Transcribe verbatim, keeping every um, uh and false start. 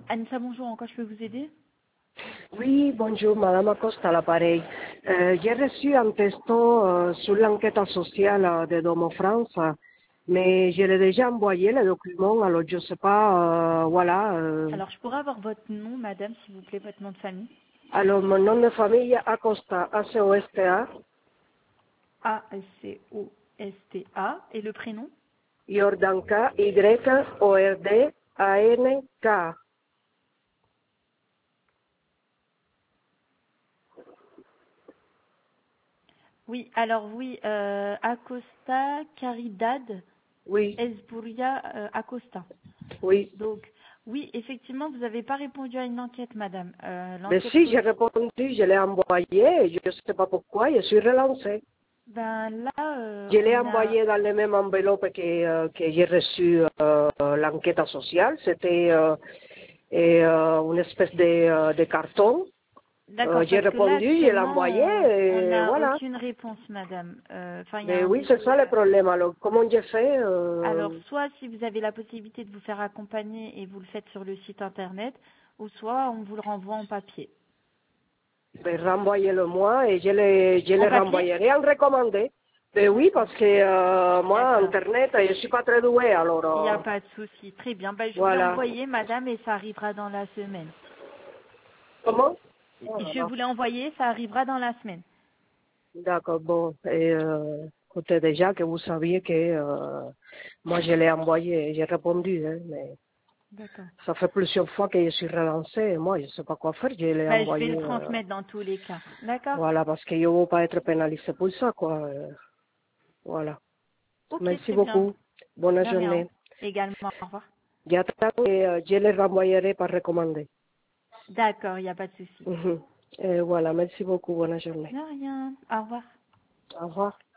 Anissa, bonjour, en quoi je peux vous aider? Oui, bonjour, Madame Acosta, à l'appareil. Euh, j'ai reçu un texto euh, sur l'enquête sociale euh, de Domo France, mais je l'ai déjà envoyé le document, alors je ne sais pas, euh, voilà. euh. Alors, je pourrais avoir votre nom, madame, s'il vous plaît, votre nom de famille? Alors, mon nom de famille, Acosta, A C O S T A, A S C O S T A. Et le prénom? Yordanka, Y O R D A N K. Oui, alors oui, euh, Acosta Caridad Oui, Esburia euh, Acosta. oui. Donc, oui, effectivement, vous n'avez pas répondu à une enquête, madame. Euh, Mais l'enquête si, j'ai sociale. répondu, je l'ai envoyé, je ne sais pas pourquoi, je suis relancée. Ben là, euh, Je l'ai on a. envoyé dans le même enveloppe que, euh, que j'ai reçu euh, l'enquête sociale. C'était euh, et, euh, une espèce de, euh, de carton. Euh, D'accord, j'ai parce que là, répondu, je l'ai actuellement, envoyé on on et n'a voilà. aucune réponse, madame. Euh, Enfin, il y a Mais un oui, c'est délai. ça le euh, problème. Alors, comment j'ai fait Alors, euh, soit si vous avez la possibilité de vous faire accompagner et vous le faites sur le site internet, ou soit on vous le renvoie en papier. ben, renvoyer-le moi et je le, je En le papier? renvoyerai en recommandé. Ben oui, D'accord. parce que euh, moi, D'accord. Internet, je suis pas très douée, alors Il n'y a euh, pas de souci. Très bien. Ben, je vous l'ai voilà. envoyé, madame, et ça arrivera dans la semaine. Comment? Oh là Je là. vous l'ai envoyé, ça arrivera dans la semaine. D'accord, bon, et euh, écoutez déjà que vous saviez que euh, moi je l'ai envoyé, j'ai répondu, hein, mais D'accord. ça fait plusieurs fois que je suis relancée, et moi je ne sais pas quoi faire, je l'ai Ben, je vais le envoyé, euh, transmettre dans tous les cas. D'accord? voilà, parce que je ne veux pas être pénalisée pour ça, quoi, euh, voilà. Ok, Merci très bien. beaucoup, bonne De rien. journée. Également, au revoir. J'attends et euh, je le renvoyerai par recommandé. D'accord, il n'y a pas de souci. Mhm. Et voilà, merci beaucoup, bonne journée. De rien. Au revoir. Au revoir.